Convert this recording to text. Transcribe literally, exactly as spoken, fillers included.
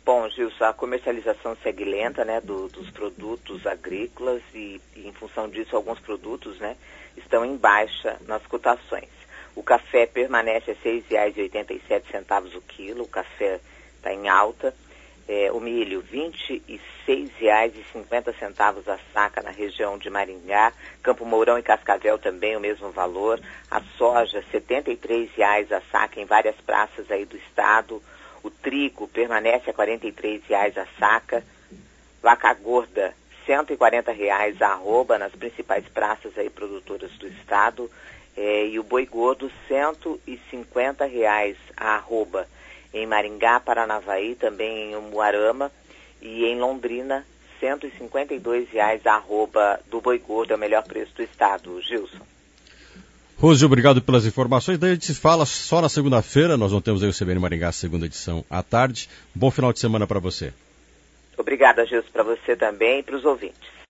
Bom, Gilson, a comercialização segue lenta, né, do, dos produtos agrícolas e, e, em função disso, alguns produtos, né, estão em baixa nas cotações. O café permanece a seis reais e oitenta e sete centavos o quilo, o café está em alta. É, o milho, vinte e seis reais e cinquenta centavos a saca na região de Maringá. Campo Mourão e Cascavel também o mesmo valor. A soja, setenta e três reais a saca em várias praças aí do estado. O trigo permanece a quarenta e três reais a saca. Vaca gorda, cento e quarenta reais a arroba nas principais praças aí produtoras do estado. É, e o boi gordo, cento e cinquenta reais a arroba em Maringá, Paranavaí, também em Umuarama, e em Londrina, cento e cinquenta e dois reais a arroba do boi gordo, é o melhor preço do estado. Gilson. Rose, obrigado pelas informações. Daí a gente se fala só na segunda-feira. Nós não temos aí o C B N Maringá, segunda edição à tarde. Bom final de semana para você. Obrigada, Gilson, para você também e para os ouvintes.